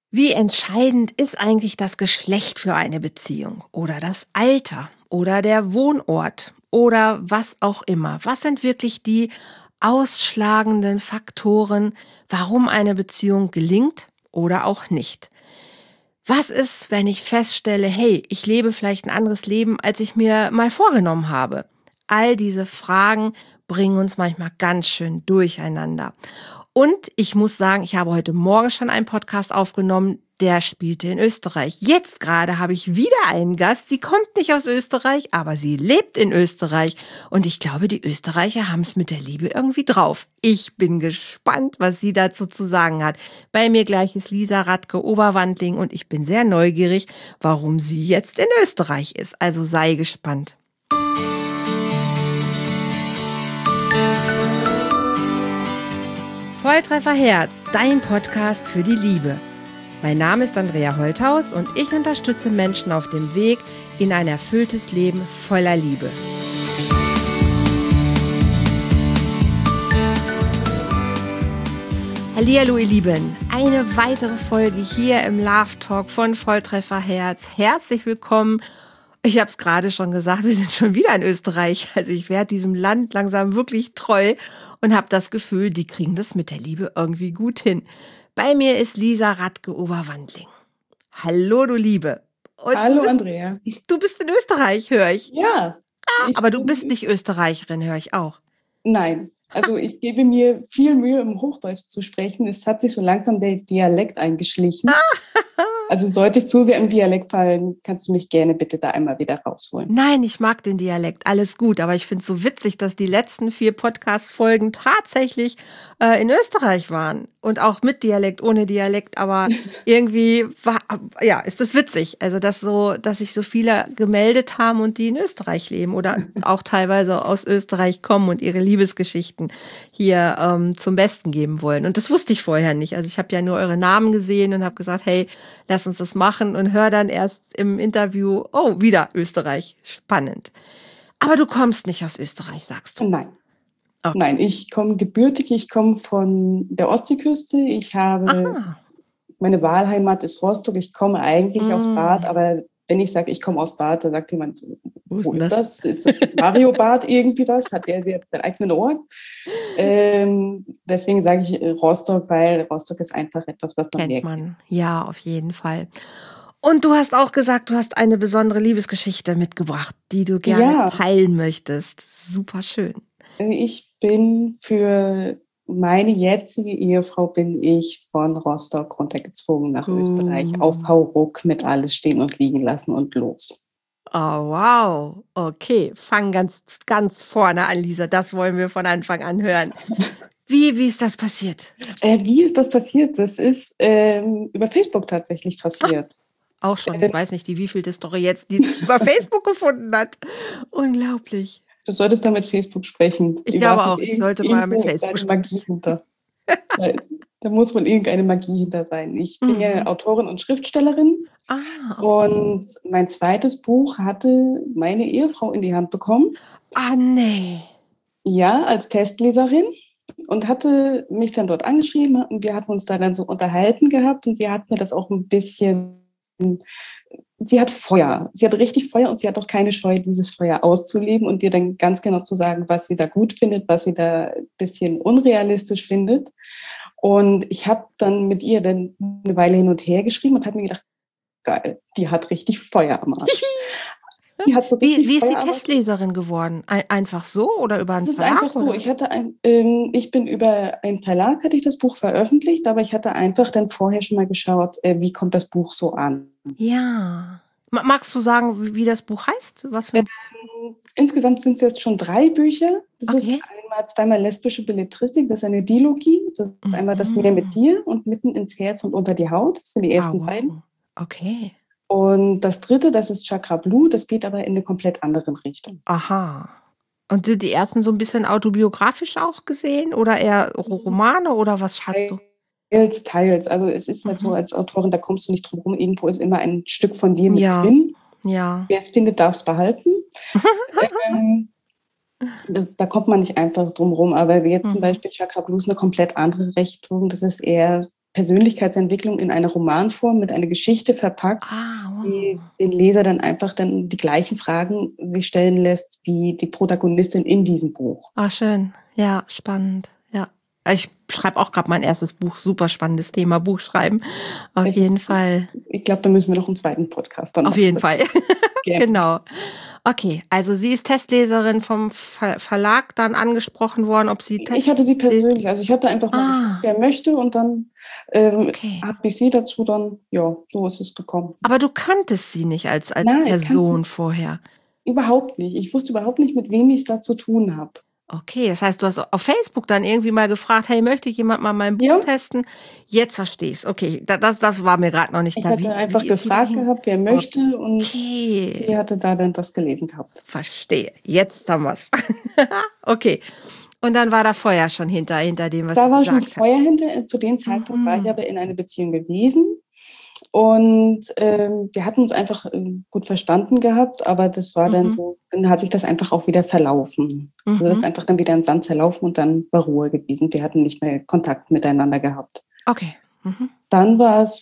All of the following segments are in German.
Wie entscheidend ist eigentlich das Geschlecht für eine Beziehung oder das Alter oder der Wohnort oder was auch immer? Was sind wirklich die ausschlagenden Faktoren, warum eine Beziehung gelingt oder auch nicht? Was ist, wenn ich feststelle, hey, ich lebe vielleicht ein anderes Leben, als ich mir mal vorgenommen habe? All diese Fragen bringen uns manchmal ganz schön durcheinander. Und ich muss sagen, ich habe heute Morgen schon einen Podcast aufgenommen, der spielte in Österreich. Jetzt gerade habe ich wieder einen Gast. Sie kommt nicht aus Österreich, aber sie lebt in Österreich. Und ich glaube, die Österreicher haben es mit der Liebe irgendwie drauf. Ich bin gespannt, was sie dazu zu sagen hat. Bei mir gleich ist Lisa Radke Oberwandling und ich bin sehr neugierig, warum sie jetzt in Österreich ist. Also sei gespannt. Volltreffer Herz, dein Podcast für die Liebe. Mein Name ist Andrea Holthaus und ich unterstütze Menschen auf dem Weg in ein erfülltes Leben voller Liebe. Hallihallo ihr Lieben, eine weitere Folge hier im Love Talk von Volltreffer Herz. Herzlich willkommen. Ich habe es gerade schon gesagt, wir sind schon wieder in Österreich. Also ich werde diesem Land langsam wirklich treu und habe das Gefühl, die kriegen das mit der Liebe irgendwie gut hin. Bei mir ist Lisa Radke Oberwandling. Hallo du Liebe. Und Hallo Andrea. Du bist in Österreich, höre ich. Ja. Aber du bist nicht Österreicherin, höre ich auch. Nein, also ich gebe mir viel Mühe, im Hochdeutsch zu sprechen. Es hat sich so langsam der Dialekt eingeschlichen. Also sollte ich zu sehr im Dialekt fallen, kannst du mich gerne bitte da einmal wieder rausholen. Nein, ich mag den Dialekt, alles gut. Aber ich finde es so witzig, dass die letzten 4 Podcast-Folgen tatsächlich in Österreich waren. Und auch mit Dialekt, ohne Dialekt. Aber irgendwie ist das witzig. Also, dass sich so viele gemeldet haben und die in Österreich leben oder auch teilweise aus Österreich kommen und ihre Liebesgeschichten hier zum Besten geben wollen. Und das wusste ich vorher nicht. Also ich habe ja nur eure Namen gesehen und habe gesagt, hey, lass uns das machen und hör dann erst im Interview, oh, wieder Österreich. Spannend. Aber du kommst nicht aus Österreich, sagst du? Nein. Okay. Nein, ich komme gebürtig, ich komme von der Ostseeküste. Meine Wahlheimat ist Rostock. Ich komme eigentlich aus Bad, aber wenn ich sage, ich komme aus Bad, dann sagt jemand, wo ist das? Ist das Mario Bad irgendwie was? Hat der jetzt seinen eigenen Ort? Deswegen sage ich Rostock, weil Rostock ist einfach etwas, was man kennt man. Ja, auf jeden Fall. Und du hast auch gesagt, du hast eine besondere Liebesgeschichte mitgebracht, die du gerne teilen möchtest. Super schön. Ich bin für meine jetzige Ehefrau bin ich von Rostock runtergezogen nach Österreich auf Hauruck mit alles stehen und liegen lassen und los. Oh, wow. Okay, fang ganz, ganz vorne an, Lisa. Das wollen wir von Anfang an hören. Wie ist das passiert? Wie ist das passiert? Das ist über Facebook tatsächlich passiert. Auch schon. Ich weiß nicht, die wievielte Story jetzt, die sich über Facebook gefunden hat. Unglaublich. Du solltest da mit Facebook sprechen. Ich glaube auch, ich sollte mal mit Facebook sprechen. Da muss wohl irgendeine Magie hinter sein. Ich bin ja Autorin und Schriftstellerin. Okay. Und mein zweites Buch hatte meine Ehefrau in die Hand bekommen. Ah, nee. Ja, als Testleserin. Und hatte mich dann dort angeschrieben und wir hatten uns da dann so unterhalten gehabt und sie hat mir das auch ein bisschen, sie hat Feuer, sie hat richtig Feuer und sie hat auch keine Scheu, dieses Feuer auszuleben und dir dann ganz genau zu sagen, was sie da gut findet, was sie da ein bisschen unrealistisch findet. Und ich habe dann mit ihr dann eine Weile hin und her geschrieben und habe mir gedacht, geil, die hat richtig Feuer am Arsch. So wie ist sie Testleserin geworden? Einfach so oder über einen Verlag? Das ist einfach so. Ich bin über einen Verlag, hatte ich das Buch veröffentlicht, aber ich hatte einfach dann vorher schon mal geschaut, wie kommt das Buch so an. Ja. Magst du sagen, wie das Buch heißt? Was für Insgesamt sind es jetzt schon 3 Bücher. Das ist einmal zweimal lesbische Belletristik, das ist eine Dilogie. Das ist einmal das Meer mit dir und mitten ins Herz und unter die Haut. Das sind die ersten beiden. Okay. Und das 3., das ist Chakra Blue, das geht aber in eine komplett andere Richtung. Aha. Und sind die ersten so ein bisschen autobiografisch auch gesehen oder eher Romane oder was schreibst du? Teils. Also es ist halt so, als Autorin, da kommst du nicht drum rum, irgendwo ist immer ein Stück von dir mit drin. Ja. Wer es findet, darf es behalten. Da kommt man nicht einfach drum rum, aber jetzt zum Beispiel Chakra Blues eine komplett andere Richtung. Das ist eher Persönlichkeitsentwicklung in einer Romanform mit einer Geschichte verpackt, die Wow. den Leser dann einfach dann die gleichen Fragen sich stellen lässt wie die Protagonistin in diesem Buch. Ah, schön. Ja, spannend. Ja. Ich schreibe auch gerade mein erstes Buch. Super spannendes Thema, Buchschreiben. Auf jeden Fall. Ich glaube, da müssen wir noch einen zweiten Podcast dann Auf machen. jeden Fall. Gerne. Genau. Okay, also sie ist Testleserin vom Verlag dann angesprochen worden, ob sie Ich hatte sie persönlich, also ich hatte einfach mal geschaut, wer möchte, und dann Okay. habe ich sie dazu dann, ja, so ist es gekommen. Aber du kanntest sie nicht als Nein, Person vorher. Überhaupt nicht. Ich wusste überhaupt nicht, mit wem ich es da zu tun habe. Okay, das heißt, du hast auf Facebook dann irgendwie mal gefragt, hey, möchte jemand mal mein Buch testen? Jetzt verstehe ich's. Okay, das war mir gerade noch nicht klar. Ich hatte einfach gefragt gehabt, wer möchte, und sie hatte da dann das gelesen gehabt. Verstehe. Jetzt haben wir's. Okay. Und dann war da Feuer schon hinter dem, was da du war gesagt schon Feuer hinter. Zu dem Zeitpunkt war ich aber in einer Beziehung gewesen. Und wir hatten uns einfach gut verstanden gehabt, aber das war dann so, dann hat sich das einfach auch wieder verlaufen. Also das ist einfach dann wieder im Sand zerlaufen und dann war Ruhe gewesen. Wir hatten nicht mehr Kontakt miteinander gehabt. Okay. Dann war es,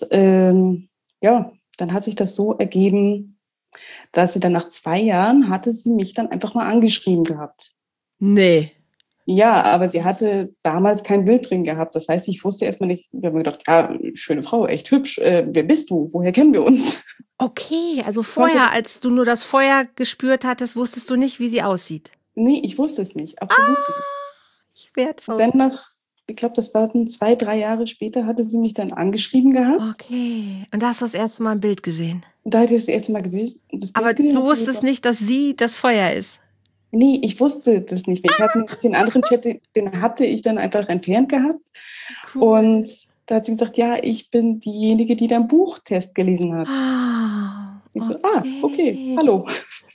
ja, dann hat sich das so ergeben, dass sie dann nach 2 Jahren hatte sie mich dann einfach mal angeschrieben gehabt. Nee. Ja, aber sie hatte damals kein Bild drin gehabt. Das heißt, ich wusste erstmal nicht, ich habe mir gedacht, ja, schöne Frau, echt hübsch. Wer bist du? Woher kennen wir uns? Okay, also vorher, als du nur das Feuer gespürt hattest, wusstest du nicht, wie sie aussieht. Nee, ich wusste es nicht, absolut nicht. Ich werde Dann ich glaube, das waren 2, 3 Jahre später, hatte sie mich dann angeschrieben gehabt. Okay, und da hast du das erste Mal ein Bild gesehen. Und da hatte ich das erste Mal Aber du wusstest nicht, dass sie das Feuer ist. Nee, ich wusste das nicht mehr. Ich hatte den anderen Chat, den hatte ich dann einfach entfernt gehabt. Cool. Und da hat sie gesagt, ja, ich bin diejenige, die dein Buchtest gelesen hat. Ich so, okay, hallo.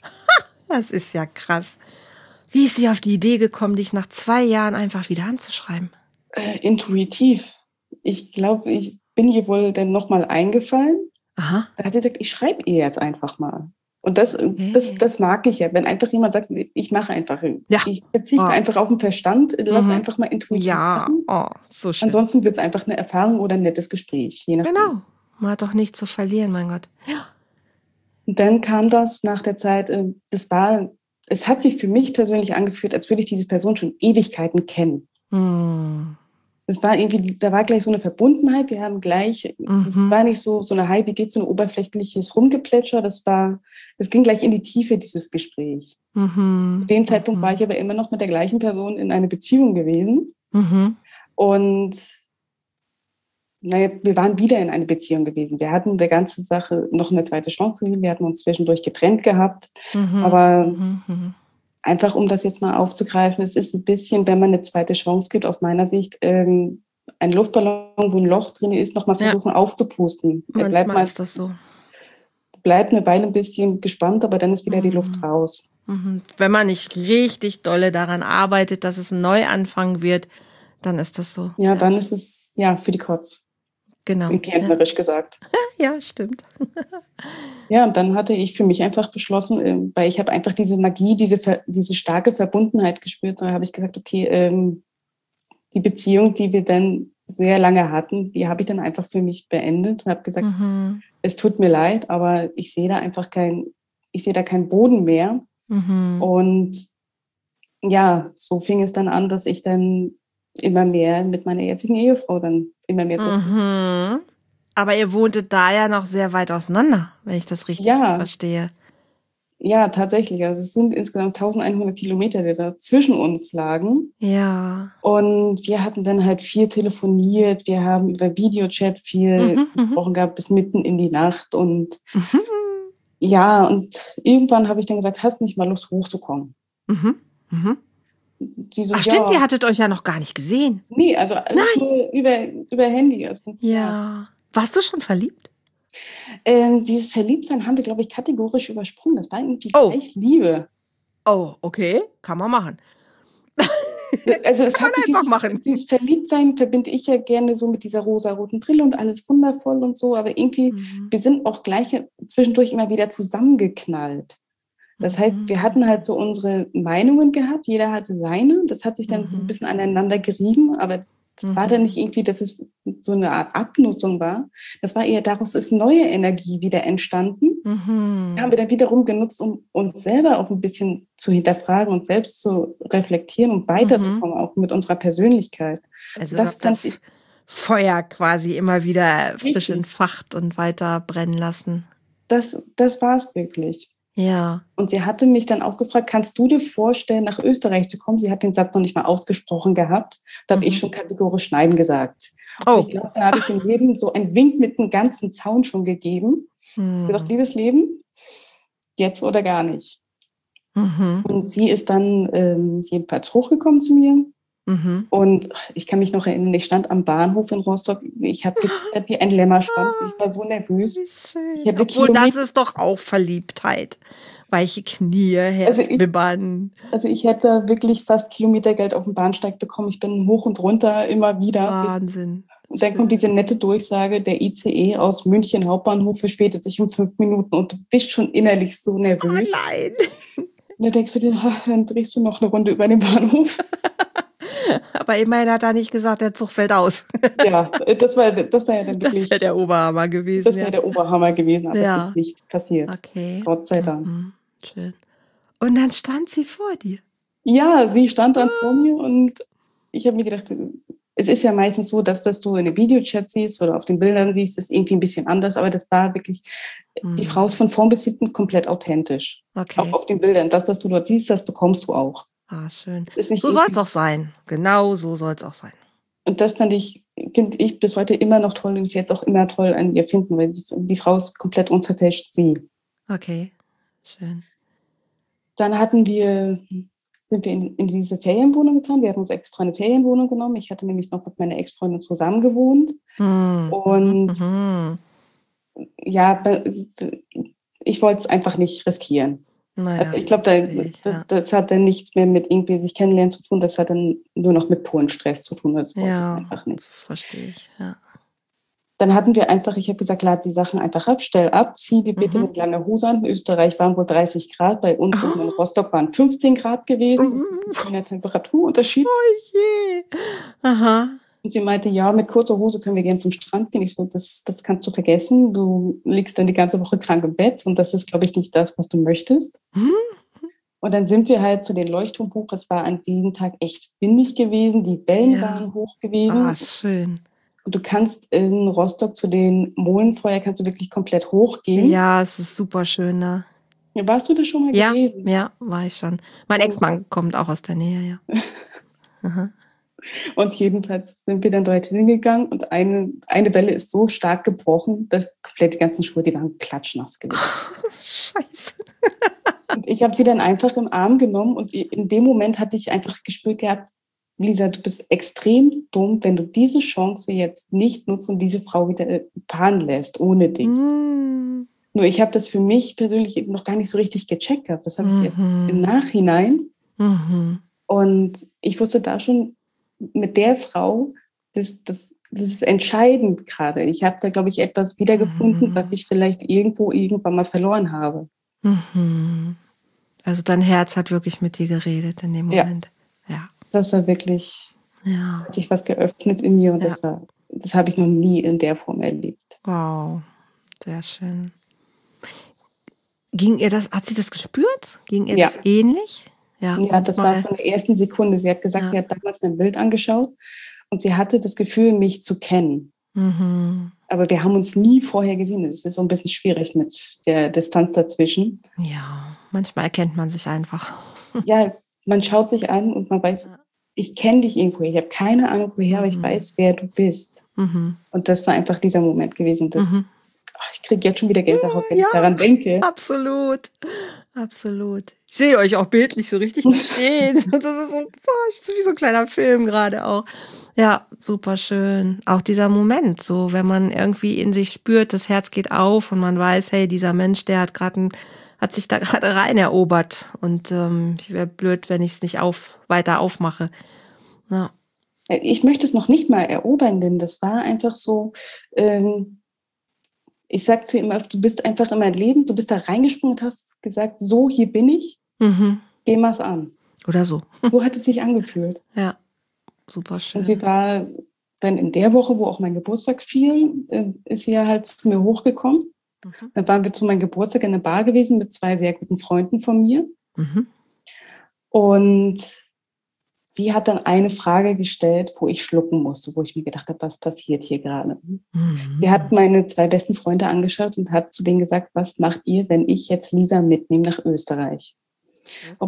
Das ist ja krass. Wie ist sie auf die Idee gekommen, dich nach 2 Jahren einfach wieder anzuschreiben? Intuitiv. Ich glaube, ich bin ihr wohl dann nochmal eingefallen. Aha. Da hat sie gesagt, ich schreibe ihr jetzt einfach mal. Und das mag ich ja, wenn einfach jemand sagt, ich mache einfach. Ja. Ich verzichte einfach auf den Verstand, lass einfach mal intuitiv machen. So schön. Ansonsten wird es einfach eine Erfahrung oder ein nettes Gespräch. Je nachdem. Genau, man hat doch nichts zu verlieren, mein Gott. Ja. Und dann kam das nach der Zeit, es hat sich für mich persönlich angefühlt, als würde ich diese Person schon Ewigkeiten kennen. Es war irgendwie, da war gleich so eine Verbundenheit. Wir haben gleich, es war nicht so eine Hi, wie geht's, so ein oberflächliches Rumgeplätscher. Es ging gleich in die Tiefe, dieses Gespräch. Zu dem Zeitpunkt war ich aber immer noch mit der gleichen Person in einer Beziehung gewesen. Und naja, wir waren wieder in einer Beziehung gewesen. Wir hatten der ganzen Sache noch eine zweite Chance gegeben. Wir hatten uns zwischendurch getrennt gehabt. Aber einfach, um das jetzt mal aufzugreifen, es ist ein bisschen, wenn man eine zweite Chance gibt, aus meiner Sicht, ein Luftballon, wo ein Loch drin ist, nochmal versuchen aufzupusten. Manchmal ist das so. Bleibt eine Weile ein bisschen gespannt, aber dann ist wieder die Luft raus. Wenn man nicht richtig dolle daran arbeitet, dass es ein Neuanfang wird, dann ist das so. Ja, dann ist es, für die Kotz. Genau. Kärntnerisch gesagt. Ja, stimmt. Ja, und dann hatte ich für mich einfach beschlossen, weil ich habe einfach diese Magie, diese starke Verbundenheit gespürt. Da habe ich gesagt, okay, die Beziehung, die wir dann sehr lange hatten, die habe ich dann einfach für mich beendet. Und habe gesagt, es tut mir leid, aber ich sehe da einfach keinen Boden mehr. Und ja, so fing es dann an, dass ich dann immer mehr mit meiner jetzigen Ehefrau dann immer mehr zu tun. Aber ihr wohntet da ja noch sehr weit auseinander, wenn ich das richtig verstehe. Ja, tatsächlich. Also es sind insgesamt 1100 Kilometer, die da zwischen uns lagen. Ja. Und wir hatten dann halt viel telefoniert. Wir haben über Videochat viel gesprochen gehabt, bis mitten in die Nacht. Und ja, und irgendwann habe ich dann gesagt, hast nicht mal Lust, hochzukommen? So, stimmt, ihr hattet euch ja noch gar nicht gesehen. Nee, also nur über Handy. Also, ja. Warst du schon verliebt? Dieses Verliebtsein haben wir, glaube ich, kategorisch übersprungen. Das war irgendwie gleich Liebe. Oh, okay. Kann man machen. Also es hat dieses Verliebtsein verbinde ich ja gerne so mit dieser rosaroten Brille und alles wundervoll und so. Aber irgendwie, wir sind auch gleich zwischendurch immer wieder zusammengeknallt. Das heißt, wir hatten halt so unsere Meinungen gehabt, jeder hatte seine. Das hat sich dann so ein bisschen aneinander gerieben, aber Das war dann nicht irgendwie, dass es so eine Art Abnutzung war. Das war eher, daraus ist neue Energie wieder entstanden. Die haben wir dann wiederum genutzt, um uns selber auch ein bisschen zu hinterfragen und selbst zu reflektieren und weiterzukommen, auch mit unserer Persönlichkeit. Also Und das fand das ich Feuer quasi immer wieder frisch richtig. entfacht und weiter brennen lassen. Das war es wirklich. Ja. Und sie hatte mich dann auch gefragt, kannst du dir vorstellen, nach Österreich zu kommen? Sie hat den Satz noch nicht mal ausgesprochen gehabt. Da habe ich schon kategorisch Nein gesagt. Und ich glaube, da habe ich dem Leben so einen Wink mit dem ganzen Zaun schon gegeben. Gesagt, liebes Leben, jetzt oder gar nicht. Und sie ist dann jedenfalls hochgekommen zu mir. Und ich kann mich noch erinnern, ich stand am Bahnhof in Rostock. Ich habe gezittert wie ein Lämmerschwanz. Ich war so nervös. Ich hätte Obwohl, das ist doch auch Verliebtheit. Weiche Knie, Herzbibbern. Also ich hätte wirklich fast Kilometergeld auf dem Bahnsteig bekommen. Ich bin hoch und runter immer wieder. Wahnsinn. Und dann kommt diese nette Durchsage, der ICE aus München Hauptbahnhof verspätet sich um 5 Minuten und du bist schon innerlich so nervös. Oh nein. Und dann denkst du dir, dann drehst du noch eine Runde über den Bahnhof. Aber immerhin hat er nicht gesagt, der Zug fällt aus. Ja, das war ja dann wirklich. Das wäre der Oberhammer gewesen. Das wäre der Oberhammer gewesen, aber Ja. es ist nicht passiert. Okay. Gott sei Dank. Schön. Und dann stand sie vor dir. Ja, sie stand dann vor mir und ich habe mir gedacht, es ist ja meistens so, dass was du in einem Videochat siehst oder auf den Bildern siehst, ist irgendwie ein bisschen anders, aber das war wirklich, die Frau ist von vorn bis hinten komplett authentisch. Okay. Auch auf den Bildern. Das, was du dort siehst, das bekommst du auch. Ah, schön. Ist nicht So soll es auch sein. Genau so soll es auch sein. Und das finde ich bis heute immer noch toll und ich werde es auch immer toll an ihr finden, weil die Frau ist komplett unverfälscht sie. Okay, schön. Dann sind wir in diese Ferienwohnung gefahren. Wir hatten uns extra eine Ferienwohnung genommen. Ich hatte nämlich noch mit meiner Ex-Freundin zusammen gewohnt. Und ja, ich wollte es einfach nicht riskieren. Naja, also ich glaube, das hat dann nichts mehr mit irgendwie sich kennenlernen zu tun. Das hat dann nur noch mit puren Stress zu tun. Das wollte ich einfach nicht. Das verstehe ich, ja. Dann hatten wir einfach, ich habe gesagt, lad die Sachen einfach ab, stell ab, zieh die bitte mit langer Hose an. In Österreich waren wohl 30 Grad, bei uns oben in Rostock waren 15 Grad gewesen. Das ist ein kleiner Temperaturunterschied. Oh je. Aha. Und sie meinte, ja, mit kurzer Hose können wir gerne zum Strand gehen. Ich so, das kannst du vergessen. Du liegst dann die ganze Woche krank im Bett und das ist, glaube ich, nicht das, was du möchtest. Und dann sind wir halt zu den Leuchtturm hoch. Es war an diesem Tag echt windig gewesen. Die Wellen waren hoch gewesen. Ah, schön. Und du kannst in Rostock zu den Molenfeuer kannst du wirklich komplett hochgehen. Ja, es ist super schön, ne? Ja, warst du da schon mal gewesen? Ja, war ich schon. Mein Ex-Mann kommt auch aus der Nähe, ja. Aha. Und jedenfalls sind wir dann dort hingegangen und eine Welle ist so stark gebrochen, dass komplett die ganzen Schuhe, die waren klatschnass gewesen. Scheiße. Und ich habe sie dann einfach im Arm genommen und in dem Moment hatte ich einfach gespürt gehabt, Lisa, du bist extrem dumm, wenn du diese Chance jetzt nicht nutzt und diese Frau wieder fahren lässt, ohne dich. Nur ich habe das für mich persönlich eben noch gar nicht so richtig gecheckt gehabt. Das habe ich erst im Nachhinein. Und ich wusste da schon, mit der Frau, das ist entscheidend gerade. Ich habe da, glaube ich, etwas wiedergefunden, was ich vielleicht irgendwann mal verloren habe. Also dein Herz hat wirklich mit dir geredet in dem Moment. Ja. Das war wirklich, hat sich was geöffnet in mir und das habe ich noch nie in der Form erlebt. Wow, sehr schön. Hat sie das gespürt? Ging ihr das ähnlich? Ja, das war von der ersten Sekunde. Sie hat gesagt, sie hat damals mein Bild angeschaut und sie hatte das Gefühl, mich zu kennen. Aber wir haben uns nie vorher gesehen. Es ist so ein bisschen schwierig mit der Distanz dazwischen. Ja, manchmal erkennt man sich einfach. Ja, man schaut sich an und man weiß, ich kenne dich irgendwo. Ich habe keine Ahnung woher, aber ich weiß, wer du bist. Und das war einfach dieser Moment gewesen. Ich kriege jetzt schon wieder Gänsehaut, wenn ich daran denke. Absolut. Absolut. Ich sehe euch auch bildlich so richtig stehen. Und das ist so wie so ein kleiner Film gerade auch. Ja, super schön. Auch dieser Moment, so wenn man irgendwie in sich spürt, das Herz geht auf und man weiß, hey, dieser Mensch, der hat sich da gerade rein erobert. Und ich wäre blöd, wenn ich es nicht weiter aufmache. Ja. Ich möchte es noch nicht mal erobern, denn das war einfach so, ich sage zu ihm immer, du bist einfach in mein Leben, du bist da reingesprungen und hast gesagt, so, hier bin ich, geh mal's an. Oder so. So hat es sich angefühlt. Ja, super schön. Und sie war dann in der Woche, wo auch mein Geburtstag fiel, ist sie ja halt zu mir hochgekommen. Mhm. Dann waren wir zu meinem Geburtstag in einer Bar gewesen mit 2 sehr guten Freunden von mir. Mhm. Und die hat dann eine Frage gestellt, wo ich schlucken musste, wo ich mir gedacht habe, was passiert hier gerade? Sie hat Mhm. meine 2 besten Freunde angeschaut und hat zu denen gesagt, was macht ihr, wenn ich jetzt Lisa mitnehme nach Österreich? Und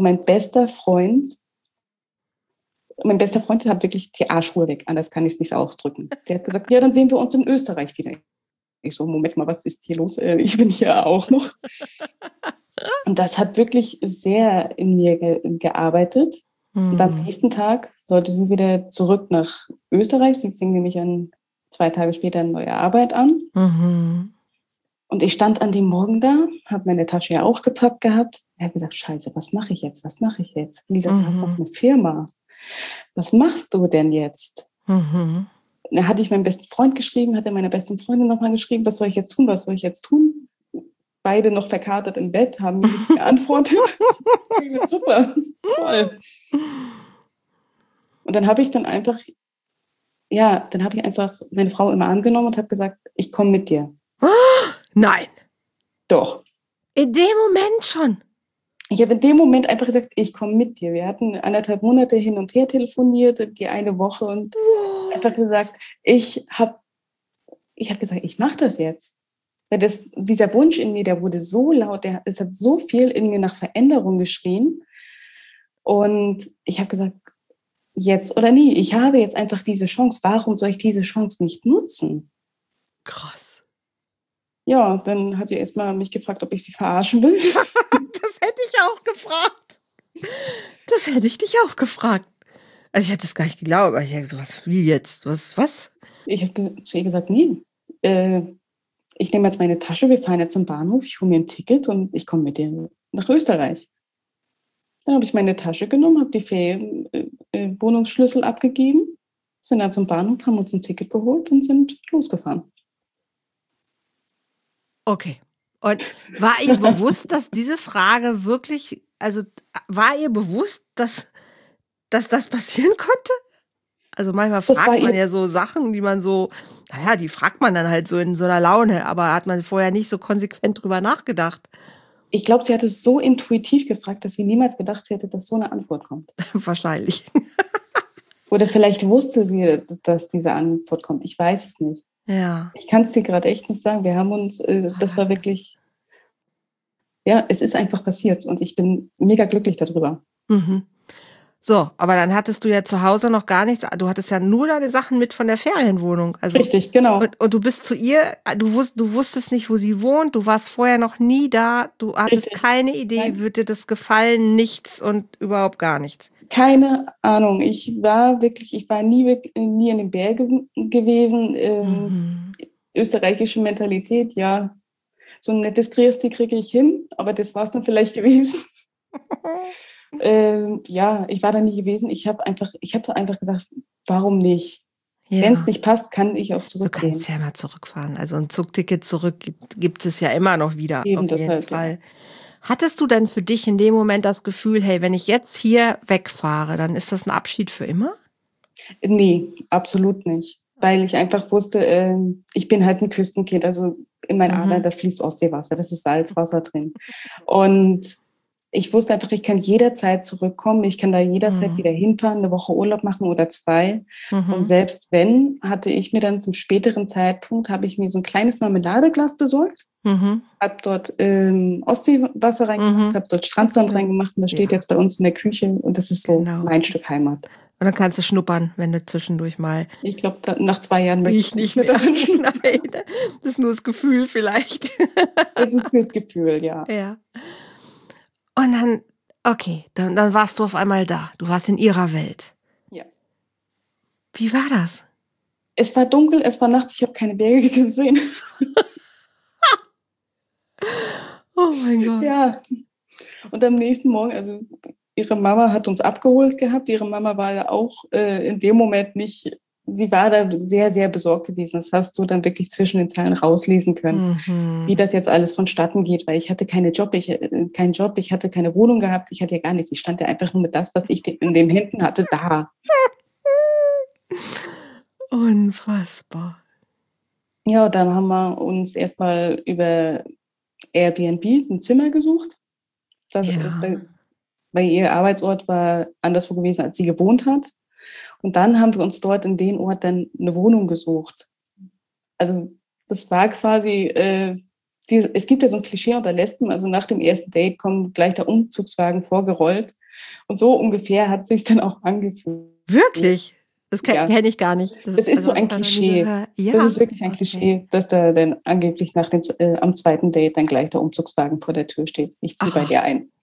mein bester Freund hat wirklich die Arschruhe weg, anders kann ich es nicht ausdrücken. Der hat gesagt, ja, dann sehen wir uns in Österreich wieder. Ich so, Moment mal, was ist hier los? Ich bin hier auch noch. Und das hat wirklich sehr in mir gearbeitet. Und am Mhm. nächsten Tag sollte sie wieder zurück nach Österreich. Sie fing nämlich 2 Tage später eine neue Arbeit an. Mhm. Und ich stand an dem Morgen da, habe meine Tasche ja auch gepackt gehabt. Er hat gesagt, Scheiße, was mache ich jetzt? Was mache ich jetzt? Lisa, du hast noch Mhm. eine Firma. Was machst du denn jetzt? Mhm. Da hatte ich meinem besten Freund geschrieben, hatte meiner besten Freundin nochmal geschrieben, was soll ich jetzt tun? Was soll ich jetzt tun? Beide noch verkatert im Bett, haben mir nicht geantwortet. Super, toll. Und dann habe ich meine Frau im Arm genommen und habe gesagt, ich komme mit dir. Nein, Doch. in dem Moment schon. Ich habe in dem Moment einfach gesagt, ich komme mit dir. Wir hatten 1,5 Monate hin und her telefoniert, die eine Woche und einfach gesagt, ich hab gesagt, ich mache das jetzt. Weil dieser Wunsch in mir, der wurde so laut, es hat so viel in mir nach Veränderung geschrien. Und ich habe gesagt, jetzt oder nie. Ich habe jetzt einfach diese Chance. Warum soll ich diese Chance nicht nutzen? Krass. Ja, dann hat sie erstmal mich gefragt, ob ich sie verarschen will. Das hätte ich auch gefragt. Das hätte ich dich auch gefragt. Also ich hätte es gar nicht geglaubt. Aber ich dachte, was, wie jetzt? Was? Ich habe zu ihr gesagt, nee, ich nehme jetzt meine Tasche, wir fahren jetzt zum Bahnhof, ich hole mir ein Ticket und ich komme mit dir nach Österreich. Dann habe ich meine Tasche genommen, habe die Wohnungsschlüssel abgegeben, sind dann zum Bahnhof, haben uns ein Ticket geholt und sind losgefahren. Okay. Und war ihr bewusst, dass diese Frage wirklich, also war ihr bewusst, dass das passieren konnte? Also manchmal Das war fragt man ihr, ja so Sachen, die man so, naja, die fragt man dann halt so in so einer Laune, aber hat man vorher nicht so konsequent drüber nachgedacht. ich glaube, sie hat es so intuitiv gefragt, dass sie niemals gedacht hätte, dass so eine Antwort kommt. Wahrscheinlich. Oder vielleicht wusste sie, dass diese Antwort kommt. Ich weiß es nicht. Ja. Ich kann es dir gerade echt nicht sagen. Wir haben uns, das war wirklich, ja, es ist einfach passiert und ich bin mega glücklich darüber. Mhm. So, aber dann hattest du ja zu Hause noch gar nichts. Du hattest ja nur deine Sachen mit von der Ferienwohnung. Also, Richtig, genau. und du bist zu ihr, du wusstest nicht, wo sie wohnt, du warst vorher noch nie da, du hattest Richtig. keine Idee, Nein, wird dir das gefallen, nichts und überhaupt gar nichts. keine Ahnung. Ich war nie in den Bergen gewesen. Mhm. Österreichische Mentalität, ja, so ein nettes Grüß kriege ich hin, aber das war es dann vielleicht gewesen. Ja, ich war da nie gewesen. Ich habe einfach gedacht, warum nicht? Wenn es Ja, nicht passt, kann ich auch du kannst zurückgehen. ja mal zurückfahren. Also ein Zugticket zurück gibt es ja immer noch wieder, Eben auf jeden deshalb, ja. Fall. Hattest du denn für dich in dem Moment das Gefühl, hey, wenn ich jetzt hier wegfahre, dann ist das ein Abschied für immer? Nee, absolut nicht. Weil ich einfach wusste, ich bin halt ein Küstenkind. Also in meinen Adern, Mhm. da fließt Ostseewasser, das ist Salzwasser drin. Und ich wusste einfach, ich kann jederzeit zurückkommen. Ich kann da jederzeit Mhm. wieder hinfahren, eine Woche Urlaub machen oder 2. Und Mhm. selbst wenn, hatte ich mir dann zum späteren Zeitpunkt, habe ich mir so ein kleines Marmeladeglas besorgt, Mhm. habe dort Ostseewasser reingemacht, Mhm. habe dort Das ist Strandsand schön. reingemacht und das steht Ja, jetzt bei uns in der Küche und das ist so genau. mein Stück Heimat. Und dann kannst du schnuppern, wenn du zwischendurch mal Ich glaube, nach 2 Jahren möchte ich ich nicht nicht mehr mehr. daran Nein, schnuppern. das ist nur das Gefühl vielleicht. Das ist fürs Gefühl, ja. Ja. Und dann, okay, dann warst du auf einmal da. Du warst in ihrer Welt. Ja. Wie war das? Es war dunkel, es war nachts, ich habe keine Berge gesehen. Oh mein Gott. Ja. Und am nächsten Morgen, also ihre Mama hat uns abgeholt gehabt. Ihre Mama war ja auch in dem Moment nicht, sie war da sehr, sehr besorgt gewesen. Das hast du dann wirklich zwischen den Zeilen rauslesen können, wie Mhm. das jetzt alles vonstatten geht, weil ich hatte keinen Job, ich hatte keine Wohnung gehabt, ich hatte ja gar nichts. Ich stand ja einfach nur mit das, was ich in den Händen hatte, da. Unfassbar. Ja, dann haben wir uns erstmal über Airbnb ein Zimmer gesucht. Das, Ja, weil ihr Arbeitsort war anderswo gewesen, als sie gewohnt hat. Und dann haben wir uns dort in den Ort dann eine Wohnung gesucht. Also das war quasi, es gibt ja so ein Klischee unter Lesben, also nach dem ersten Date kommt gleich der Umzugswagen vorgerollt. Und so ungefähr hat sich dann auch angefühlt. wirklich? Das Ja, kenne ich gar nicht. das ist Also so habe ein ich noch nie Klischee. gehört. Das Ja, ist wirklich ein okay. Klischee, dass da dann angeblich am zweiten Date dann gleich der Umzugswagen vor der Tür steht. Ich ziehe bei Ach, dir ein.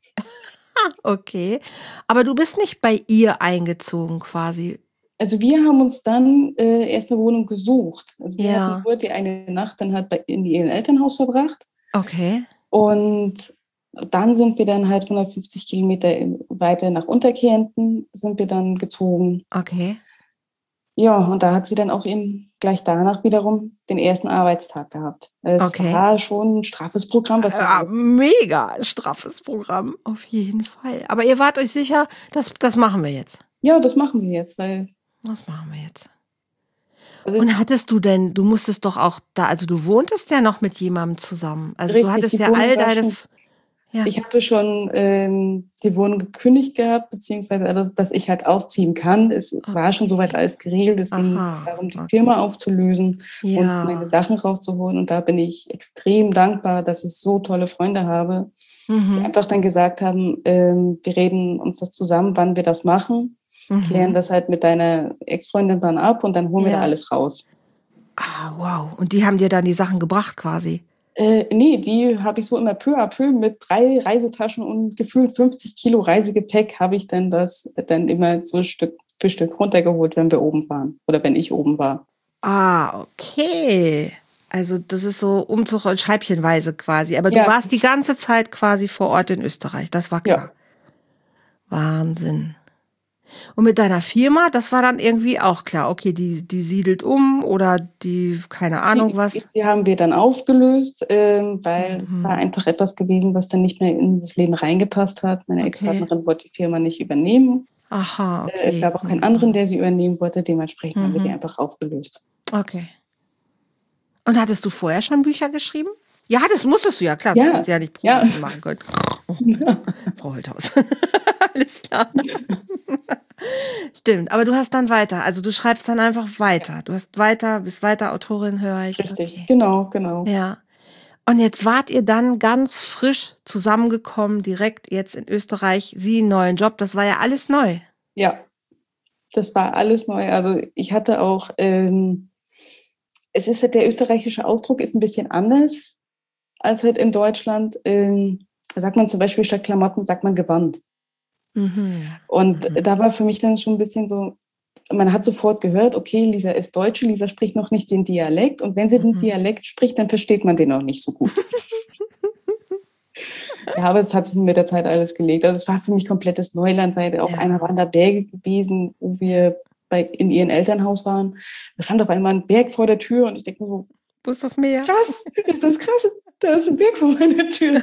okay. Aber du bist nicht bei ihr eingezogen quasi. Also wir haben uns dann erst eine Wohnung gesucht. Also wir hatten Ja, nur die eine Nacht dann halt in ihrem Elternhaus verbracht. okay, Und dann sind wir dann halt 150 Kilometer weiter nach Unterkärnten sind wir dann gezogen. okay, Ja, und da hat sie dann auch gleich danach wiederum den ersten Arbeitstag gehabt. Es okay. war schon ein straffes Programm, was wir da. Mega straffes Programm, auf jeden Fall. Aber ihr wart euch sicher, das machen wir jetzt. Ja, das machen wir jetzt, weil, Das machen wir jetzt. also Und hattest du denn, du musstest doch auch da, also du wohntest ja noch mit jemandem zusammen. Also du richtig, hattest die ja Wohnung all war deine, schon. ja, Ich hatte schon die Wohnung gekündigt gehabt, beziehungsweise dass ich halt ausziehen kann. Es war schon soweit okay. alles geregelt. Es ging Aha, darum, die okay. Firma aufzulösen und meine Ja. Sachen rauszuholen. Und da bin ich extrem dankbar, dass ich so tolle Freunde habe, die Mhm. einfach dann gesagt haben, wir reden uns das zusammen, wann wir das machen, klären Mhm. das halt mit deiner Ex-Freundin dann ab und dann holen wir da Ja. alles raus. Ah, wow. Und die haben dir dann die Sachen gebracht quasi. Nee, die habe ich so immer peu à peu mit 3 Reisetaschen und gefühlt 50 Kilo Reisegepäck habe ich dann das dann immer so Stück für Stück runtergeholt, wenn wir oben waren oder wenn ich oben war. Ah, okay. Also das ist so Umzug und scheibchenweise quasi. Aber du Ja, warst die ganze Zeit quasi vor Ort in Österreich. Das war klar. ja. Wahnsinn. Und mit deiner Firma, das war dann irgendwie auch klar. Okay, die siedelt um oder die, keine Ahnung was. Die haben wir dann aufgelöst, weil es war Mhm. einfach etwas gewesen, was dann nicht mehr in das Leben reingepasst hat. Meine Okay. Ex-Partnerin wollte die Firma nicht übernehmen. Aha, Es okay. gab auch keinen anderen, Mhm. der sie übernehmen wollte. Dementsprechend haben wir die Mhm. einfach aufgelöst. Okay. Und hattest du vorher schon Bücher geschrieben? Ja, das musstest du ja, klar. Du hättest Ja, ja nicht ja. Proberunden machen können. Oh, Frau Holthaus. Alles klar. Stimmt, aber du hast dann weiter. Also du schreibst dann einfach weiter. Du hast weiter, bist weiter Autorin, höre ich. Richtig, Okay. genau, genau. Ja. Und jetzt wart ihr dann ganz frisch zusammengekommen, direkt jetzt in Österreich, sie einen neuen Job. Das war ja alles neu. Ja, das war alles neu. Also ich hatte auch, es ist halt der österreichische Ausdruck ist ein bisschen anders als halt in Deutschland. Da sagt man zum Beispiel statt Klamotten, sagt man Gewand. Mhm. Und Mhm. da war für mich dann schon ein bisschen so, man hat sofort gehört, okay, Lisa ist Deutsche, Lisa spricht noch nicht den Dialekt. Und wenn sie den Mhm. Dialekt spricht, dann versteht man den auch nicht so gut. Ja, aber es hat sich mit der Zeit alles gelegt. Also es war für mich komplettes Neuland, weil auf einmal Ja, waren da Berge gewesen, wo ja. wir in ihrem Elternhaus waren. Da stand auf einmal ein Berg vor der Tür und ich denke mir so, Wo ist das Meer? krass, ist das krass, da ist ein Berg vor meiner Tür.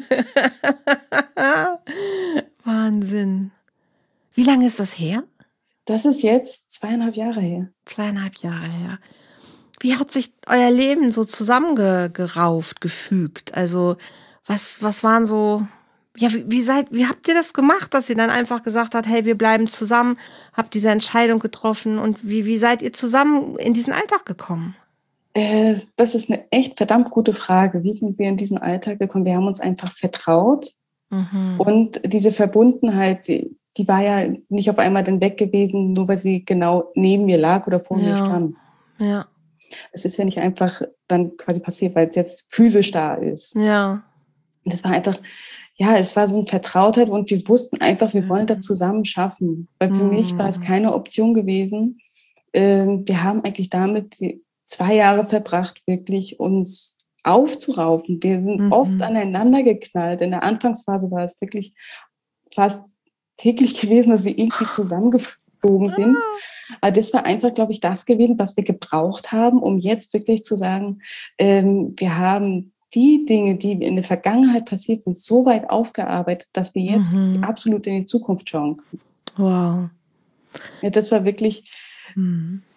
Wahnsinn. Wie lange ist das her? Das ist jetzt 2,5 Jahre her. 2,5 Jahre her. Wie hat sich euer Leben so zusammengerauft, gefügt? Also, was waren so, ja, wie habt ihr das gemacht, dass ihr dann einfach gesagt habt, hey, wir bleiben zusammen, habt diese Entscheidung getroffen und wie seid ihr zusammen in diesen Alltag gekommen? Das ist eine echt verdammt gute Frage. Wie sind wir in diesen Alltag gekommen? Wir haben uns einfach vertraut Mhm. und diese Verbundenheit, die war ja nicht auf einmal dann weg gewesen, nur weil sie genau neben mir lag oder vor mir Ja, stand. ja, Es ist ja nicht einfach dann quasi passiert, weil es jetzt physisch da ist. ja. Und es war einfach, ja, es war so ein Vertrautheit und wir wussten einfach, wir wollen das Mhm. zusammen schaffen. Weil für mich war es Mhm. keine Option gewesen. Wir haben eigentlich damit die 2 Jahre verbracht, wirklich uns aufzuraufen. Wir sind oft Mhm. aneinander geknallt. In der Anfangsphase war es wirklich fast täglich gewesen, dass wir irgendwie zusammengeflogen sind. Aber das war einfach, glaube ich, das gewesen, was wir gebraucht haben, um jetzt wirklich zu sagen, wir haben die Dinge, die in der Vergangenheit passiert sind, so weit aufgearbeitet, dass wir jetzt wirklich Mhm. absolut in die Zukunft schauen können. Wow. Ja, das war wirklich, Mhm.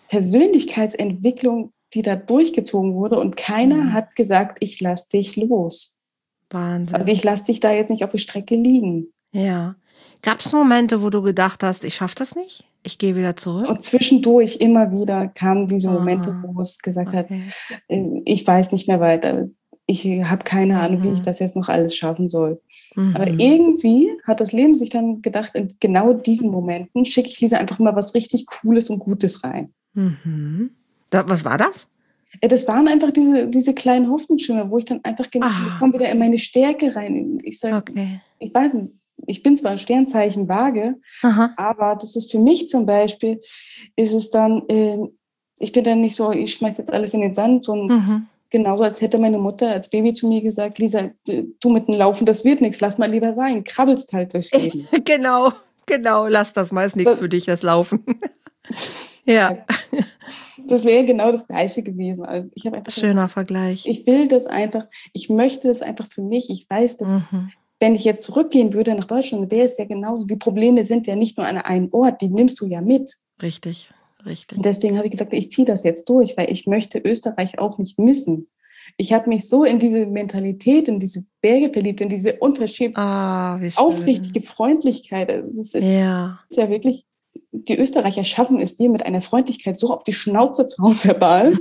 Persönlichkeitsentwicklung, die da durchgezogen wurde und keiner hat gesagt, ich lass dich los. Also Wahnsinn. ich lass dich da jetzt nicht auf der Strecke liegen. Ja. Gab es Momente, wo du gedacht hast, ich schaffe das nicht? Ich gehe wieder zurück? Und zwischendurch immer wieder kamen diese Momente, Aha. wo es gesagt hat, Okay. ich weiß nicht mehr weiter. Ich habe keine Ahnung, wie ich Mhm. das jetzt noch alles schaffen soll. Aber Mhm. irgendwie hat das Leben sich dann gedacht, in genau diesen Momenten schicke ich Lisa einfach mal was richtig Cooles und Gutes rein. Mhm. Was war das? Das waren einfach diese kleinen Hoffnungsschimmer, wo ich dann einfach gemerkt habe, ich Ah, komme wieder in okay. meine Stärke rein. Ich sage, Okay. ich weiß nicht, ich bin zwar ein Sternzeichen Waage, Aha. aber das ist für mich zum Beispiel, ist es dann, ich bin dann nicht so, ich schmeiß jetzt alles in den Sand, sondern Mhm. genauso als hätte meine Mutter als Baby zu mir gesagt, Lisa, du mit dem Laufen, das wird nichts, lass mal lieber sein, krabbelst halt durchs Leben. Genau, genau. Lass das mal, ist nichts Das, für dich, das Laufen. Ja, das wäre genau das Gleiche gewesen. Also ich habe einfach gesagt, schöner Vergleich. ich will das einfach, ich möchte das einfach für mich. Ich weiß, dass Mhm. wenn ich jetzt zurückgehen würde nach Deutschland, wäre es ja genauso. Die Probleme sind ja nicht nur an einem Ort, die nimmst du ja mit. Richtig, richtig. Und deswegen habe ich gesagt, ich ziehe das jetzt durch, weil ich möchte Österreich auch nicht missen. Ich habe mich so in diese Mentalität, in diese Berge verliebt, in diese unverschämt Ah, wie aufrichtige schön. Freundlichkeit. Also das ist Ja, ja wirklich, die Österreicher schaffen es dir mit einer Freundlichkeit so auf die Schnauze zu hauen, verbal.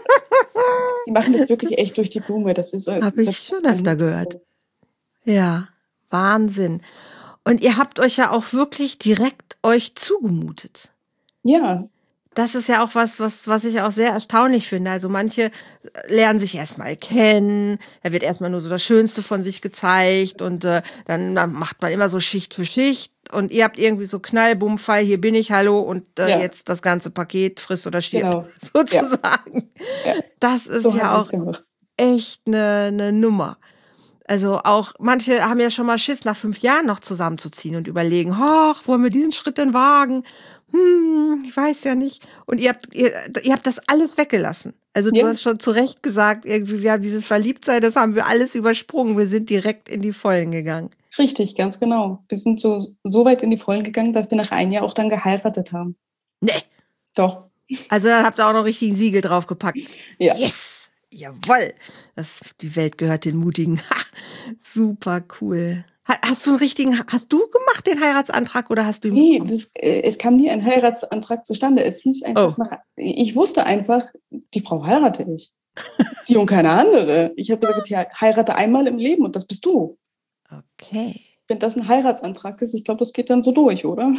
Die machen das wirklich echt durch die Blume. Das ist habe ich schon öfter gehört. Ja, Wahnsinn. Und ihr habt euch ja auch wirklich direkt euch zugemutet. ja, Das ist ja auch was ich auch sehr erstaunlich finde. Also manche lernen sich erstmal kennen, da wird erstmal nur so das Schönste von sich gezeigt und dann macht man immer so Schicht für Schicht und ihr habt irgendwie so Knallbummfall, hier bin ich, hallo und ja, jetzt das ganze Paket, friss oder stirb, genau. Ja, sozusagen. ja, Das ist so haben ja wir es auch gemacht. echt eine Nummer. Also auch manche haben ja schon mal Schiss, nach 5 Jahren noch zusammenzuziehen und überlegen, ach, wollen wir diesen Schritt denn wagen? Ich weiß ja nicht. Und ihr habt das alles weggelassen. Also du Ja, hast schon zu Recht gesagt, irgendwie, wir haben dieses Verliebtsein, das haben wir alles übersprungen. Wir sind direkt in die Vollen gegangen. richtig, ganz genau. Wir sind so weit in die Vollen gegangen, dass wir nach einem Jahr auch dann geheiratet haben. Nee. Doch, Also dann habt ihr auch noch richtig ein Siegel draufgepackt. ja. Yes! Jawoll! Die Welt gehört den Mutigen. Ha, super cool. Hast du gemacht den Heiratsantrag oder hast du ihn Nee, bekommen? es kam nie ein Heiratsantrag zustande. Es hieß einfach Oh, nach, ich wusste einfach, die Frau heirate ich. Die und keine andere. Ich habe gesagt, ja, heirate einmal im Leben und das bist du. okay. Wenn das ein Heiratsantrag ist, ich glaube, das geht dann so durch, oder?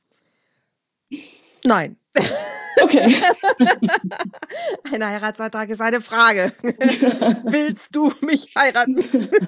Nein. Okay. Ein Heiratsantrag ist eine Frage. Willst du mich heiraten?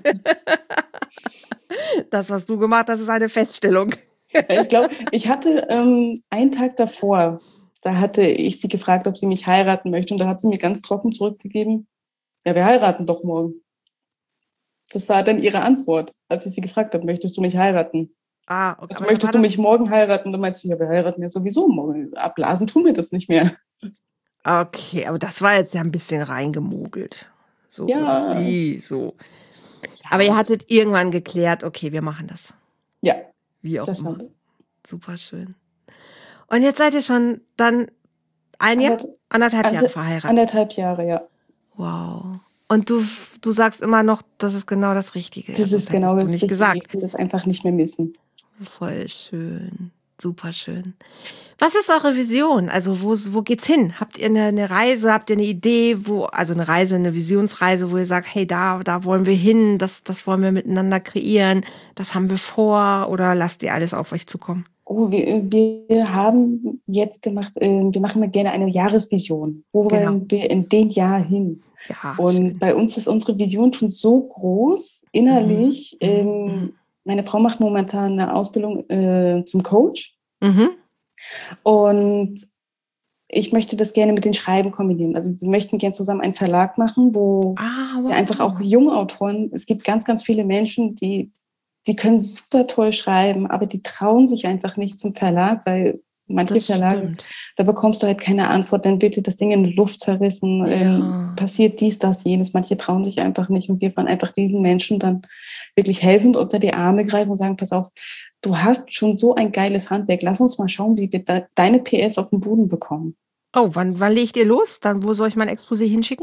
Das, was du gemacht hast, ist eine Feststellung. Ich glaube, ich hatte einen Tag davor, da hatte ich sie gefragt, ob sie mich heiraten möchte. Und da hat sie mir ganz trocken zurückgegeben, ja, wir heiraten doch morgen. Das war dann ihre Antwort, als ich sie gefragt habe, möchtest du mich heiraten? Ah, okay. Also Aber dann war möchtest du das. mich morgen heiraten? Dann meinst du, ja, wir heiraten ja sowieso morgen. Abblasen tun wir das nicht mehr. Okay, aber das war jetzt ja ein bisschen reingemogelt. So Ja, irgendwie, so. Aber ihr ja, hattet irgendwann geklärt, okay, wir machen das. ja, Wie auch das immer. haben wir. Super schön. Und jetzt seid ihr schon dann ein Jahr, Anderth- 1,5 Jahre verheiratet. 1,5 Jahre, ja. Wow. Und du sagst immer noch, das ist genau das Richtige. Ja, Das sonst ist genau hättest du das nicht Richtige. Ich gesagt. will das einfach nicht mehr missen. Voll schön. Super schön. Was ist eure Vision? Also wo geht's hin? Habt ihr eine Reise? Habt ihr eine Idee, also eine Reise, eine Visionsreise, wo ihr sagt, hey, da wollen wir hin, das wollen wir miteinander kreieren, das haben wir vor, oder lasst ihr alles auf euch zukommen? Oh, wir haben jetzt gemacht, wir machen gerne eine Jahresvision. Wo Genau. wollen wir in den Jahr hin? Ja, Und schön. bei uns ist unsere Vision schon so groß, innerlich. Mhm. Meine Frau macht momentan eine Ausbildung zum Coach. Mhm. Und ich möchte das gerne mit den Schreiben kombinieren. Also wir möchten gerne zusammen einen Verlag machen, wo Ah, wir einfach auch wow. junge Autoren, es gibt ganz, ganz viele Menschen, die können super toll schreiben, aber die trauen sich einfach nicht zum Verlag, weil manche Das Verlage, stimmt. da bekommst du halt keine Antwort, dann wird dir das Ding in die Luft zerrissen, Ja. passiert dies, das, jenes. Manche trauen sich einfach nicht und wir wollen einfach diesen Menschen dann wirklich helfend unter die Arme greifen und sagen, pass auf, du hast schon so ein geiles Handwerk, lass uns mal schauen, wie wir deine PS auf den Boden bekommen. Oh, wann legt ihr los? Dann, wo soll ich mein Exposé hinschicken?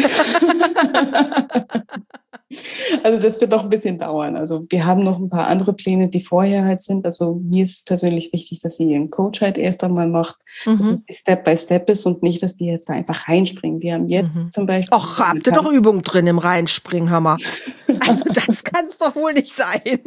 Also das wird doch ein bisschen dauern. Also wir haben noch ein paar andere Pläne, die vorher halt sind. Also mir ist es persönlich wichtig, dass sie ihren Coach halt erst einmal macht, dass es Step by Step ist und nicht, dass wir jetzt da einfach reinspringen. Wir haben jetzt zum Beispiel... Och, habt ihr doch Übung drin im Reinspringen, hör mal. Also das kann es doch wohl nicht sein.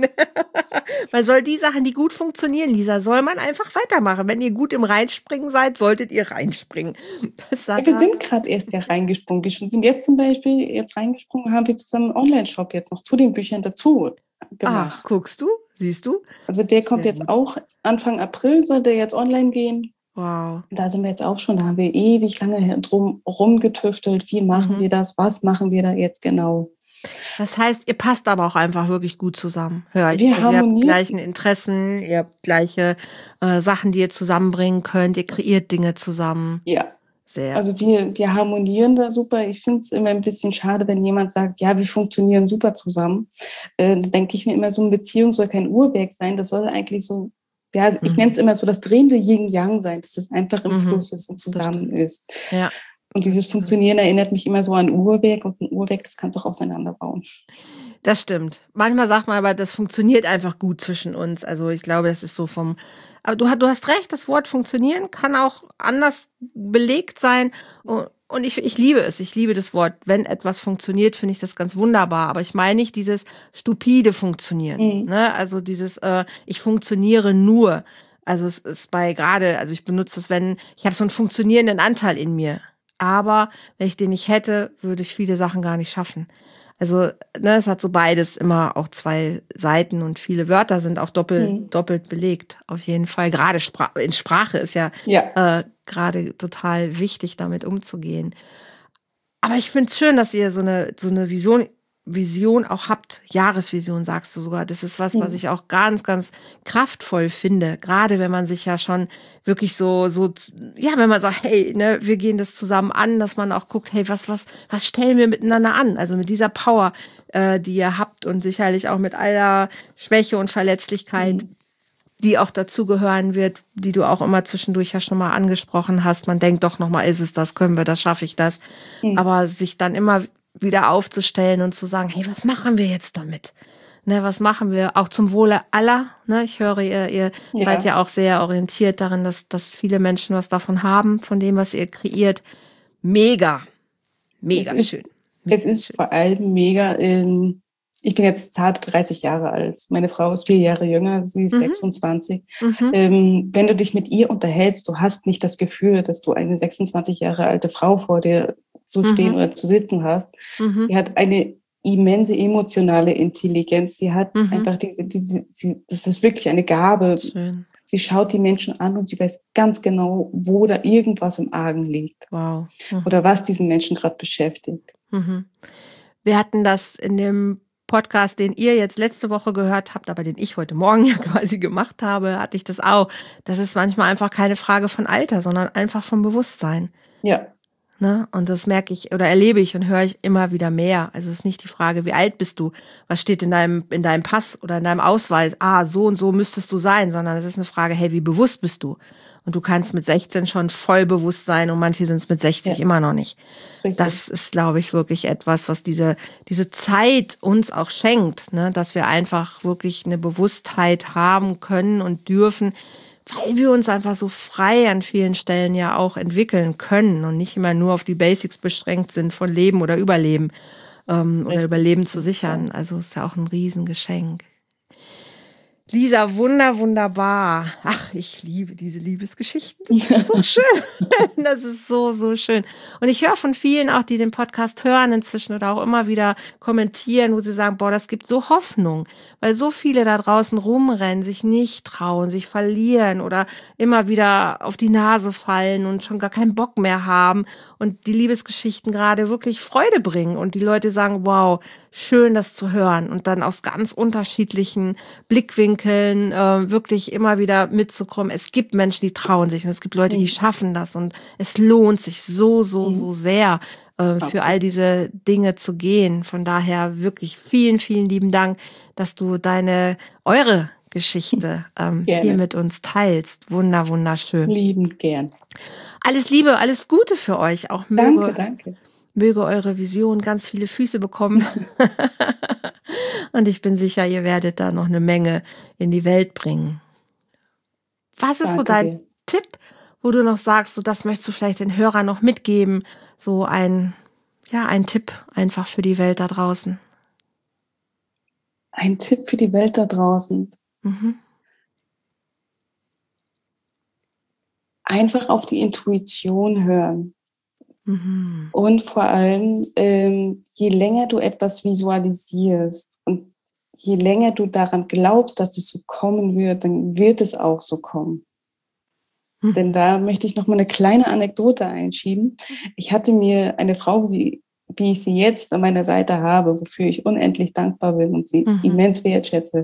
Man soll die Sachen, die gut funktionieren, Lisa, soll man einfach weitermachen. Wenn ihr gut im Reinspringen seid, solltet ihr reinspringen. Ja, wir sind gerade erst ja reingesprungen. Wir sind jetzt zum Beispiel jetzt reingesprungen, haben wir zusammen einen Online-Shop jetzt noch zu den Büchern dazu gemacht. Guckst du? Siehst du? Also der kommt jetzt gut. auch Anfang April, soll der jetzt online gehen. Wow. Da sind wir jetzt auch schon, da haben wir ewig lange drum rumgetüftelt. Wie machen wir das? Was machen wir da jetzt genau? Das heißt, ihr passt aber auch einfach wirklich gut zusammen. Hör ich. Wir Also ihr habt gleichen Interessen, ihr habt gleiche Sachen, die ihr zusammenbringen könnt. Ihr kreiert Dinge zusammen. Ja. Sehr. Also wir harmonieren da super. Ich finde es immer ein bisschen schade, wenn jemand sagt, ja, wir funktionieren super zusammen. Dann denke ich mir immer, so eine Beziehung soll kein Uhrwerk sein. Das soll eigentlich so, ja, ich nenne es immer so das drehende Yin-Yang sein, dass es einfach im Fluss ist und zusammen ist. Ja. Und dieses Funktionieren erinnert mich immer so an Uhrwerk und ein Uhrwerk, das kannst du auch auseinanderbauen. Das stimmt. Manchmal sagt man aber, das funktioniert einfach gut zwischen uns. Also ich glaube, das ist so aber du hast recht, das Wort funktionieren kann auch anders belegt sein. Und ich liebe es. Ich liebe das Wort. Wenn etwas funktioniert, finde ich das ganz wunderbar. Aber ich meine nicht dieses stupide Funktionieren. Ne? Also dieses, ich funktioniere nur. Also es ist also ich benutze es, ich habe so einen funktionierenden Anteil in mir. Aber wenn ich den nicht hätte, würde ich viele Sachen gar nicht schaffen. Also, es hat so beides immer auch zwei Seiten und viele Wörter sind auch doppelt belegt. Auf jeden Fall. Gerade in Sprache ist ja. Gerade total wichtig, damit umzugehen. Aber ich finde es schön, dass ihr so eine Vision auch habt. Jahresvision sagst du sogar. Das ist was ich auch ganz, ganz kraftvoll finde. Gerade wenn man sich ja schon wirklich wenn man sagt, hey, ne, wir gehen das zusammen an, dass man auch guckt, hey, was stellen wir miteinander an? Also mit dieser Power, die ihr habt und sicherlich auch mit aller Schwäche und Verletzlichkeit, die auch dazugehören wird, die du auch immer zwischendurch ja schon mal angesprochen hast. Man denkt doch noch mal, ist es das, können wir das, schaffe ich das? Aber sich dann immer wieder aufzustellen und zu sagen, hey, was machen wir jetzt damit? Ne, was machen wir auch zum Wohle aller? Ne, ich höre, ihr seid ja auch sehr orientiert darin, dass viele Menschen was davon haben, von dem, was ihr kreiert. Mega schön. Es ist vor allem mega, ich bin jetzt zart 30 Jahre alt. Meine Frau ist 4 Jahre jünger, sie ist 26. Wenn du dich mit ihr unterhältst, du hast nicht das Gefühl, dass du eine 26 Jahre alte Frau vor dir zu stehen oder zu sitzen hast. Sie hat eine immense emotionale Intelligenz. Sie hat einfach das ist wirklich eine Gabe. Schön. Sie schaut die Menschen an und sie weiß ganz genau, wo da irgendwas im Argen liegt. Wow. Oder was diesen Menschen gerade beschäftigt. Wir hatten das in dem Podcast, den ihr jetzt letzte Woche gehört habt, aber den ich heute Morgen ja quasi gemacht habe, hatte ich das auch. Das ist manchmal einfach keine Frage von Alter, sondern einfach vom Bewusstsein. Ja. Ne? Und das merke ich oder erlebe ich und höre ich immer wieder mehr. Also es ist nicht die Frage, wie alt bist du? Was steht in deinem Pass oder in deinem Ausweis? So und so müsstest du sein, sondern es ist eine Frage, hey, wie bewusst bist du? Und du kannst mit 16 schon voll bewusst sein und manche sind es mit 60 immer noch nicht. Richtig. Das ist, glaube ich, wirklich etwas, was diese Zeit uns auch schenkt, ne? Dass wir einfach wirklich eine Bewusstheit haben können und dürfen, weil wir uns einfach so frei an vielen Stellen ja auch entwickeln können und nicht immer nur auf die Basics beschränkt sind von Leben oder Überleben oder Überleben zu sichern. Also ist ja auch ein Riesengeschenk. Lisa, wunderbar. Ach, ich liebe diese Liebesgeschichten. Das ist so schön. Das ist so, so schön. Und ich höre von vielen auch, die den Podcast hören inzwischen oder auch immer wieder kommentieren, wo sie sagen, boah, das gibt so Hoffnung, weil so viele da draußen rumrennen, sich nicht trauen, sich verlieren oder immer wieder auf die Nase fallen und schon gar keinen Bock mehr haben und die Liebesgeschichten gerade wirklich Freude bringen und die Leute sagen, wow, schön das zu hören und dann aus ganz unterschiedlichen Blickwinkeln wirklich immer wieder mitzukommen. Es gibt Menschen, die trauen sich und es gibt Leute, die schaffen das und es lohnt sich so sehr, für all diese Dinge zu gehen. Von daher wirklich vielen, vielen lieben Dank, dass du eure Liebesgeschichte hier mit uns teilst. Wunderschön. Liebend gern. Alles Liebe, alles Gute für euch. Auch Danke. Möge eure Vision ganz viele Füße bekommen. Und ich bin sicher, ihr werdet da noch eine Menge in die Welt bringen. Was ist so dein Tipp, wo du noch sagst, so das möchtest du vielleicht den Hörern noch mitgeben? So ein Tipp einfach für die Welt da draußen. Ein Tipp für die Welt da draußen. Einfach auf die Intuition hören. Und vor allem, je länger du etwas visualisierst und je länger du daran glaubst, dass es so kommen wird, dann wird es auch so kommen. Denn da möchte ich noch mal eine kleine Anekdote einschieben. Ich hatte mir eine Frau, wie ich sie jetzt an meiner Seite habe, wofür ich unendlich dankbar bin und sie immens wertschätze,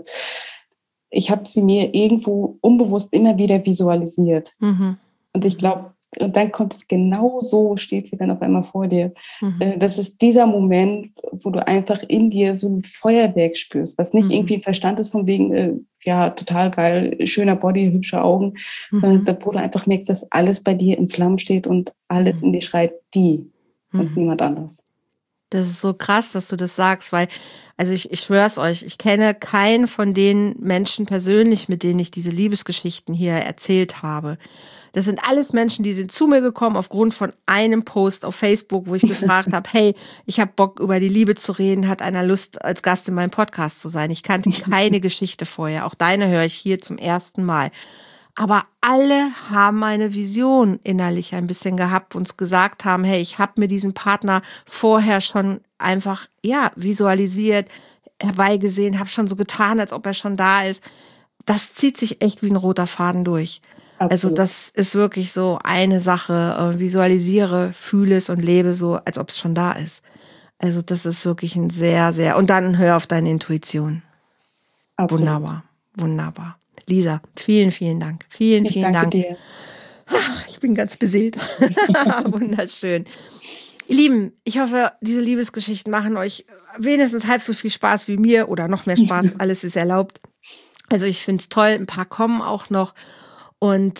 ich habe sie mir irgendwo unbewusst immer wieder visualisiert. Und ich glaube, und dann kommt es genau so, steht sie dann auf einmal vor dir. Das ist dieser Moment, wo du einfach in dir so ein Feuerwerk spürst, was nicht irgendwie im Verstand ist von wegen, total geil, schöner Body, hübsche Augen, wo du einfach merkst, dass alles bei dir in Flammen steht und alles in dir schreit, die und niemand anders. Das ist so krass, dass du das sagst, weil, also ich schwör's euch, ich kenne keinen von den Menschen persönlich, mit denen ich diese Liebesgeschichten hier erzählt habe. Das sind alles Menschen, die sind zu mir gekommen aufgrund von einem Post auf Facebook, wo ich gefragt habe, hey, ich habe Bock, über die Liebe zu reden, hat einer Lust, als Gast in meinem Podcast zu sein? Ich kannte keine Geschichte vorher, auch deine höre ich hier zum ersten Mal. Aber alle haben eine Vision innerlich ein bisschen gehabt, uns gesagt haben, hey, ich habe mir diesen Partner vorher schon einfach, visualisiert, herbeigesehen, habe schon so getan, als ob er schon da ist. Das zieht sich echt wie ein roter Faden durch. Absolut. Also das ist wirklich so eine Sache, visualisiere, fühle es und lebe so, als ob es schon da ist. Also das ist wirklich ein sehr, sehr, und dann hör auf deine Intuition. Absolut. Wunderbar. Lisa, vielen, vielen Dank. Vielen Dank. Ich danke dir. Ich bin ganz beseelt. Wunderschön. Ihr Lieben, ich hoffe, diese Liebesgeschichten machen euch wenigstens halb so viel Spaß wie mir oder noch mehr Spaß. Alles ist erlaubt. Also ich finde es toll. Ein paar kommen auch noch. Und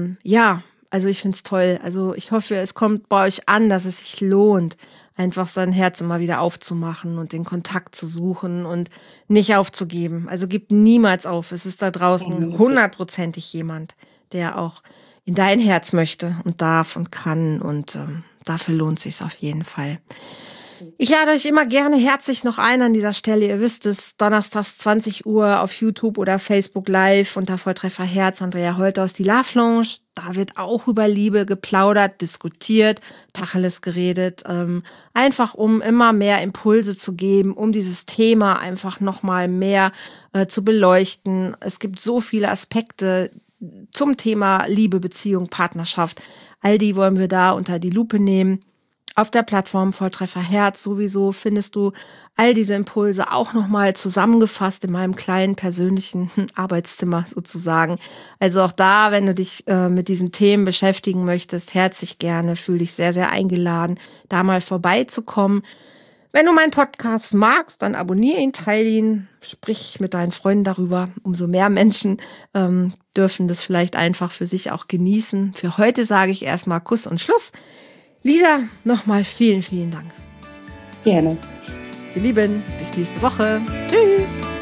also ich finde es toll. Also ich hoffe, es kommt bei euch an, dass es sich lohnt, einfach sein Herz immer wieder aufzumachen und den Kontakt zu suchen und nicht aufzugeben. Also gebt niemals auf. Es ist da draußen 100%ig jemand, der auch in dein Herz möchte und darf und kann. Und dafür lohnt es sich auf jeden Fall. Ich lade euch immer gerne herzlich noch ein an dieser Stelle. Ihr wisst es, donnerstags 20 Uhr auf YouTube oder Facebook Live unter Volltreffer Herz, Andrea Holthaus, die Love Lounge. Da wird auch über Liebe geplaudert, diskutiert, Tacheles geredet. Einfach um immer mehr Impulse zu geben, um dieses Thema einfach nochmal mehr zu beleuchten. Es gibt so viele Aspekte zum Thema Liebe, Beziehung, Partnerschaft. All die wollen wir da unter die Lupe nehmen. Auf der Plattform Volltreffer Herz sowieso findest du all diese Impulse auch nochmal zusammengefasst in meinem kleinen persönlichen Arbeitszimmer sozusagen. Also auch da, wenn du dich mit diesen Themen beschäftigen möchtest, herzlich gerne, fühle dich sehr, sehr eingeladen, da mal vorbeizukommen. Wenn du meinen Podcast magst, dann abonniere ihn, teile ihn, sprich mit deinen Freunden darüber. Umso mehr Menschen dürfen das vielleicht einfach für sich auch genießen. Für heute sage ich erstmal Kuss und Schluss. Lisa, nochmal vielen, vielen Dank. Gerne. Ihr Lieben, bis nächste Woche. Tschüss.